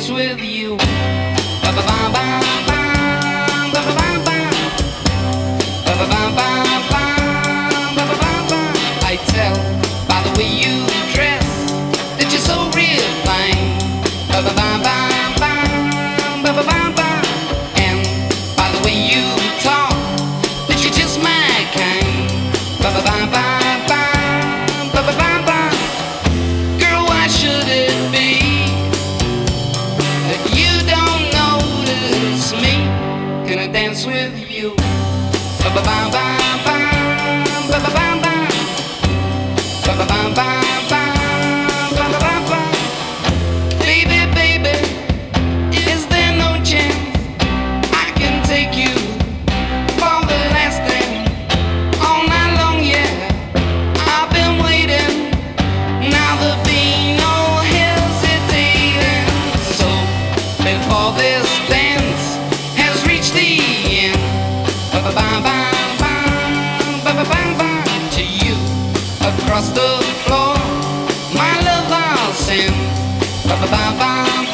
dance with you. Ba ba ba ba ba ba ba ba ba ba ba ba ba ba ba ba. I tell by the way you dress that you're so refined. Ba ba ba ba ba ba ba ba ba. And by the way you talk that you're just my kind. Ba ba ba ba ba ba ba ba ba. Girl, why should it be that you don't notice me? Can I dance with you? Ba ba ba ba ba ba ba ba ba ba ba ba ba ba ba ba ba ba. Baby, baby, is there no chance I can take you for the last thing all night long? Yeah, I've been waiting. Now there'll be no hesitating. So before this dance has reached the end, ba ba ba ba ba ba ba ba ba, to you across the floor, my love I'll send. Ba ba ba ba